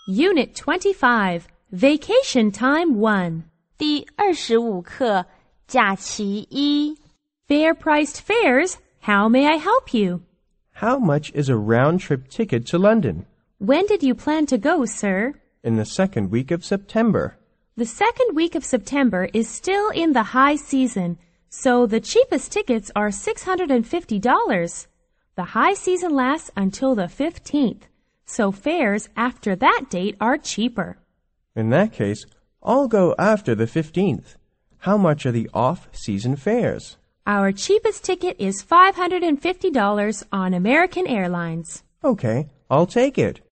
Unit 25, Vacation Time 1. 第25课假期一 Fair-priced fares, how may I help you? How much is a round-trip ticket to London? When did you plan to go, sir? In the second week of September. The second week of September is still in the high season, so the cheapest tickets are $650. The high season lasts until the 15th, so fares after that date are cheaper. In that case, I'll go after the 15th. How much are the off-season fares? Our cheapest ticket is $550 on American Airlines. Okay, I'll take it.